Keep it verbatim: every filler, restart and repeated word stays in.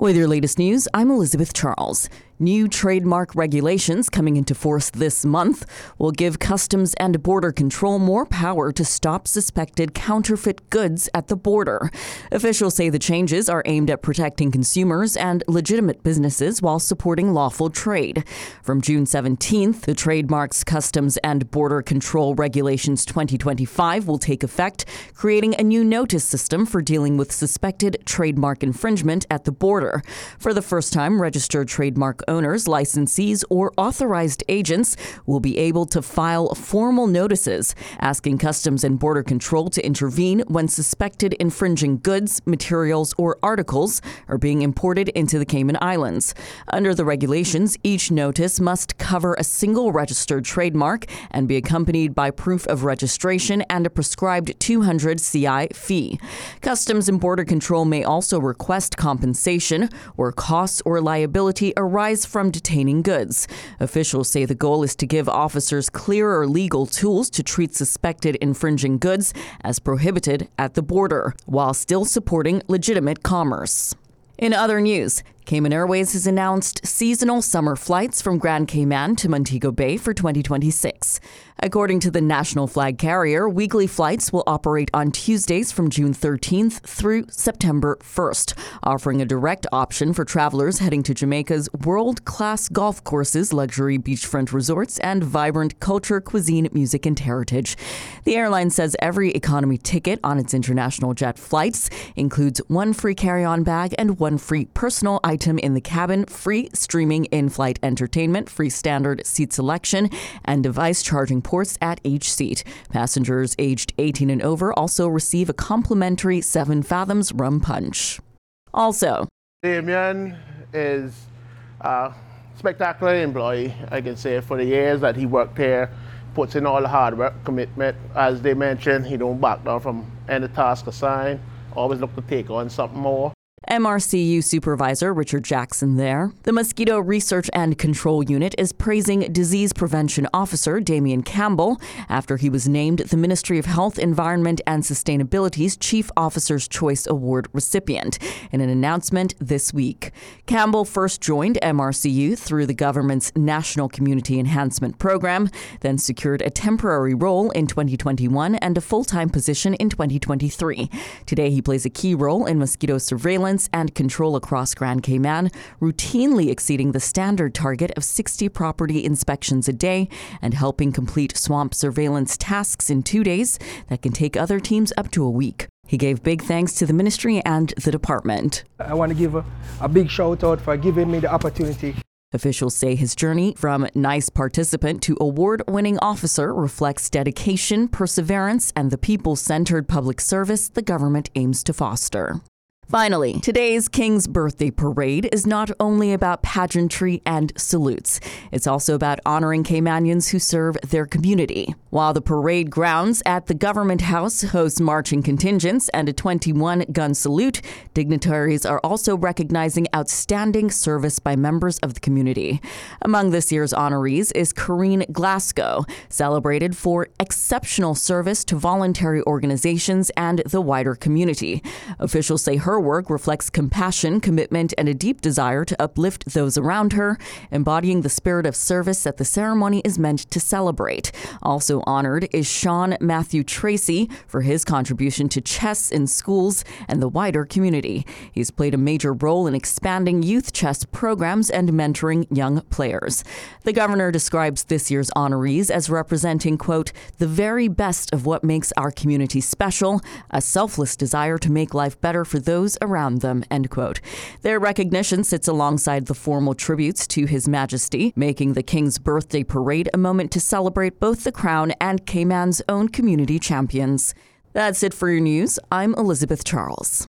With your latest news, I'm Elizabeth Charles. New trademark regulations coming into force this month will give Customs and Border Control more power to stop suspected counterfeit goods at the border. Officials say the changes are aimed at protecting consumers and legitimate businesses while supporting lawful trade. From June seventeenth, the Trademarks, Customs and Border Control Regulations twenty twenty-five will take effect, creating a new notice system for dealing with suspected trademark infringement at the border. For the first time, registered trademark owners, licensees, or authorized agents will be able to file formal notices asking Customs and Border Control to intervene when suspected infringing goods, materials, or articles are being imported into the Cayman Islands. Under the regulations, each notice must cover a single registered trademark and be accompanied by proof of registration and a prescribed two hundred C I fee. Customs and Border Control may also request compensation where costs or liability arise from detaining goods. Officials say the goal is to give officers clearer legal tools to treat suspected infringing goods as prohibited at the border, while still supporting legitimate commerce. In other news, Cayman Airways has announced seasonal summer flights from Grand Cayman to Montego Bay for twenty twenty-six. According to the national flag carrier, weekly flights will operate on Tuesdays from June thirteenth through September first, offering a direct option for travelers heading to Jamaica's world-class golf courses, luxury beachfront resorts, and vibrant culture, cuisine, music, and heritage. The airline says every economy ticket on its international jet flights includes one free carry-on bag and one free personal item in the cabin, free streaming in-flight entertainment, free standard seat selection, and device charging ports at each seat. Passengers aged eighteen and over also receive a complimentary Seven Fathoms rum punch. Also, Damien is a spectacular employee, I can say. For the years that he worked here, puts in all the hard work, commitment. As they mentioned, he don't back down from any task assigned, always look to take on something more. M R C U Supervisor Richard Jackson there. The Mosquito Research and Control Unit is praising Disease Prevention Officer Damian Campbell after he was named the Ministry of Health, Environment and Sustainability's Chief Officer's Choice Award recipient in an announcement this week. Campbell first joined M R C U through the government's National Community Enhancement Program, then secured a temporary role in twenty twenty-one and a full-time position in twenty twenty-three. Today he plays a key role in mosquito surveillance and control across Grand Cayman, routinely exceeding the standard target of sixty property inspections a day and helping complete swamp surveillance tasks in two days that can take other teams up to a week. He gave big thanks to the ministry and the department. I want to give a, a big shout out for giving me the opportunity. Officials say his journey from NICE participant to award-winning officer reflects dedication, perseverance, and the people-centered public service the government aims to foster. Finally, today's King's Birthday Parade is not only about pageantry and salutes. It's also about honoring Caymanians who serve their community. While the parade grounds at the Government House hosts marching contingents and a twenty-one gun salute, dignitaries are also recognizing outstanding service by members of the community. Among this year's honorees is Corrine Glasgow, celebrated for exceptional service to voluntary organizations and the wider community. Officials say her Her work reflects compassion, commitment, and a deep desire to uplift those around her, embodying the spirit of service that the ceremony is meant to celebrate. Also honored is Sean Matthew Tracy for his contribution to chess in schools and the wider community. He's played a major role in expanding youth chess programs and mentoring young players. The governor describes this year's honorees as representing, quote, the very best of what makes our community special, a selfless desire to make life better for those around them, end quote. Their recognition sits alongside the formal tributes to His Majesty, making the King's Birthday Parade a moment to celebrate both the Crown and Cayman's own community champions. That's it for your news. I'm Elizabeth Charles.